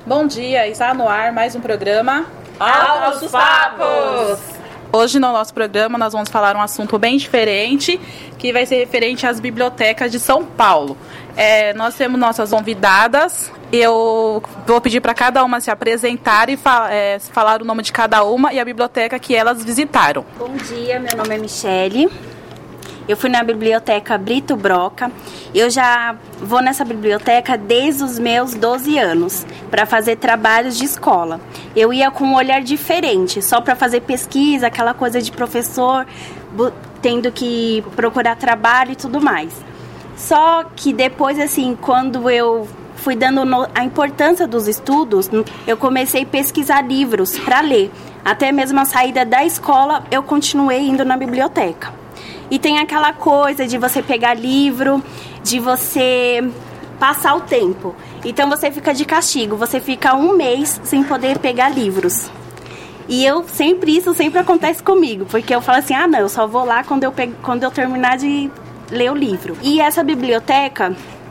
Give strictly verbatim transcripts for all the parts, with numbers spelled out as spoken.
Bom dia, está no ar mais um programa Altos Papos! Hoje no nosso programa nós vamos falar um assunto bem diferente, que vai ser referente às bibliotecas de São Paulo. É, nós temos nossas convidadas, eu vou pedir para cada uma se apresentar e fa- é, falar o nome de cada uma e a biblioteca que elas visitaram. Bom dia, meu nome é Michele. Eu fui na biblioteca Brito Broca. Eu já vou nessa biblioteca desde os meus doze anos para fazer trabalhos de escola. Eu ia com um olhar diferente, só para fazer pesquisa, aquela coisa de professor, tendo que procurar trabalho e tudo mais. Só que depois, assim, quando eu fui dando a importância dos estudos, eu comecei a pesquisar livros para ler. Até mesmo a saída da escola, eu continuei indo na biblioteca. E tem aquela coisa de você pegar livro, de você passar o tempo. Então você fica de castigo, você fica um mês sem poder pegar livros. E eu sempre, isso sempre acontece comigo, porque eu falo assim, ah não, eu só vou lá quando eu, pego, quando eu terminar de ler o livro. E essa biblioteca,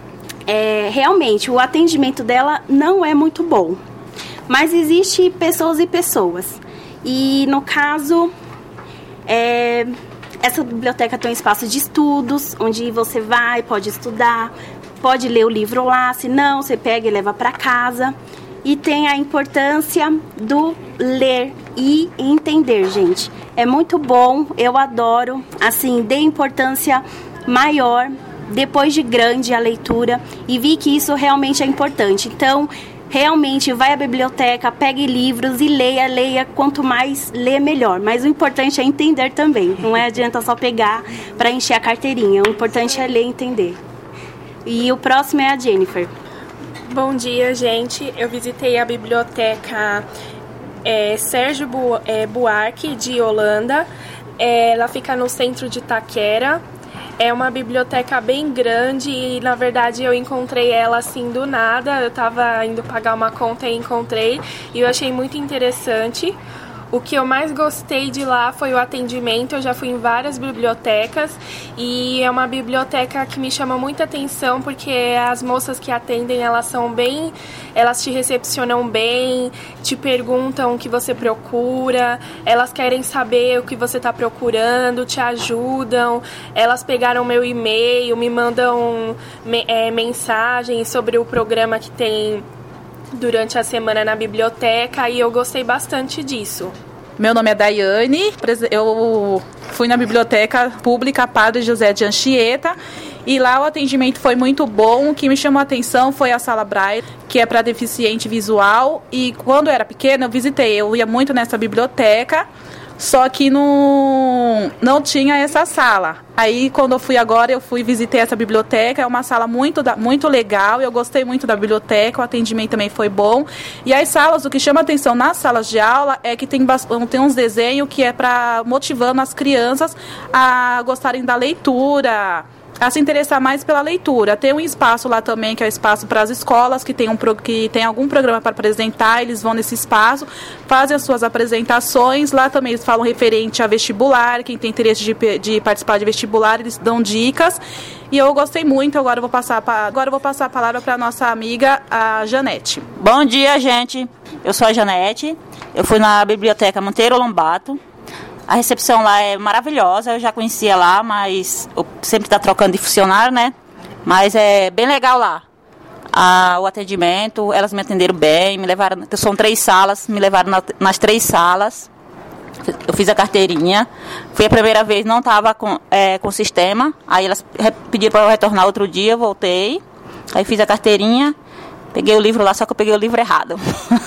é, realmente, o atendimento dela não é muito bom. Mas existe pessoas e pessoas. E no caso, é... essa biblioteca tem um espaço de estudos, onde você vai, pode estudar, pode ler o livro lá, se não, você pega e leva para casa. E tem a importância do ler e entender, gente. É muito bom, eu adoro, assim, dei importância maior, depois de grande, a leitura, e vi que isso realmente é importante. Então, realmente, vai à biblioteca, pegue livros e leia, leia. Quanto mais lê, melhor. Mas o importante é entender também. Não é adianta só pegar para encher a carteirinha. O importante é ler e entender. E o próximo é a Jennifer. Bom dia, gente. Eu visitei a biblioteca é, Sérgio Bu- é, Buarque, de Holanda. É, ela fica no centro de Itaquera. É uma biblioteca bem grande e, na verdade, eu encontrei ela assim do nada. Eu estava indo pagar uma conta e encontrei e eu achei muito interessante. O que eu mais gostei de lá foi o atendimento. Eu já fui em várias bibliotecas e é uma biblioteca que me chama muita atenção porque as moças que atendem, elas são bem, elas te recepcionam bem, te perguntam o que você procura, elas querem saber o que você está procurando, te ajudam. Elas pegaram meu e-mail, me mandam é, mensagens sobre o programa que tem durante a semana na biblioteca e eu gostei bastante disso. Meu nome é Daiane, eu fui na Biblioteca Pública Padre José de Anchieta e lá o atendimento foi muito bom. O que me chamou a atenção foi a sala Braille, que é para deficiente visual, e quando eu era pequena eu visitei, eu ia muito nessa biblioteca, só que não, não tinha essa sala. Aí, quando eu fui agora, eu fui visitei essa biblioteca. É uma sala muito, muito legal. Eu gostei muito da biblioteca. O atendimento também foi bom. E as salas, o que chama atenção nas salas de aula é que tem, tem uns desenhos que é para motivando as crianças a gostarem da leitura, a se interessar mais pela leitura. Tem um espaço lá também, que é o espaço para as escolas, que tem, um, que tem algum programa para apresentar, eles vão nesse espaço, fazem as suas apresentações. Lá também eles falam referente a vestibular, quem tem interesse de, de participar de vestibular, eles dão dicas. E eu gostei muito. Agora eu vou passar, pra, agora eu vou passar a palavra para a nossa amiga, a Janete. Bom dia, gente. Eu sou a Janete, eu fui na Biblioteca Monteiro Lobato. A recepção lá é maravilhosa, eu já conhecia lá, mas eu sempre está trocando de funcionário, né? Mas é bem legal lá. Ah, o atendimento, elas me atenderam bem, me levaram, são três salas, me levaram na, nas três salas. Eu fiz a carteirinha, foi a primeira vez, não estava com, é, com sistema, aí elas pediram para eu retornar outro dia, voltei, aí fiz a carteirinha, peguei o livro lá, só que eu peguei o livro errado.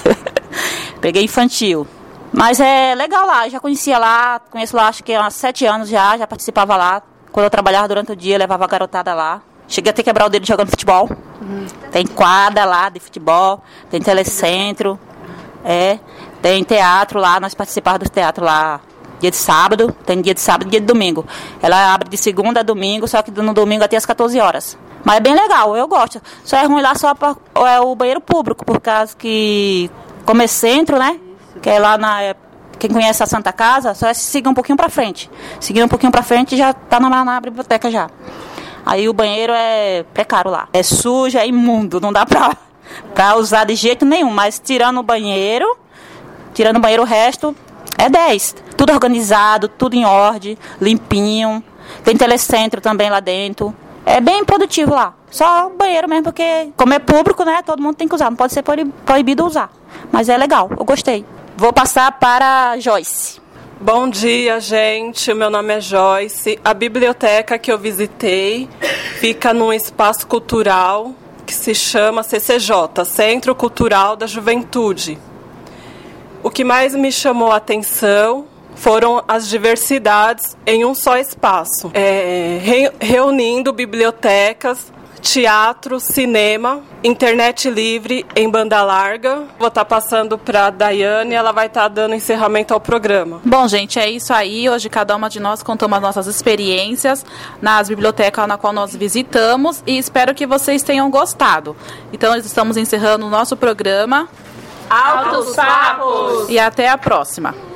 Peguei infantil. Mas é legal lá, eu já conhecia lá, conheço lá acho que há sete anos já, já participava lá. Quando eu trabalhava durante o dia, eu levava a garotada lá. Cheguei a ter que quebrar o dedo jogando futebol. Uhum. Tem quadra lá de futebol, tem telecentro, é, tem teatro lá, nós participávamos do teatro lá dia de sábado, tem dia de sábado e dia de domingo. Ela abre de segunda a domingo, só que no domingo até às catorze horas. Mas é bem legal, eu gosto. Só é ruim lá só pra, é o banheiro público, por causa que, como é centro, né? Que é lá na... Quem conhece a Santa Casa, só é seguir um pouquinho pra frente. Seguir um pouquinho pra frente já tá na, na biblioteca já. Aí o banheiro é precário lá. É sujo, é imundo, não dá pra... pra usar de jeito nenhum, mas tirando o banheiro, tirando o banheiro o resto, é dez. Tudo organizado, tudo em ordem, limpinho. Tem telecentro também lá dentro. É bem produtivo lá. Só o banheiro mesmo, porque como é público, né, todo mundo tem que usar. Não pode ser proibido usar. Mas é legal, eu gostei. Vou passar para a Joyce. Bom dia, gente. Meu nome é Joyce. A biblioteca que eu visitei fica num espaço cultural que se chama C C J, Centro Cultural da Juventude. O que mais me chamou a atenção foram as diversidades em um só espaço, é, re, reunindo bibliotecas, teatro, cinema, internet livre em banda larga. Vou estar passando para a Daiane, ela vai estar dando encerramento ao programa. Bom, gente, é isso aí. Hoje cada uma de nós contamos as nossas experiências nas bibliotecas na qual nós visitamos e espero que vocês tenham gostado. Então, estamos encerrando o nosso programa. Altos Papos! E até a próxima.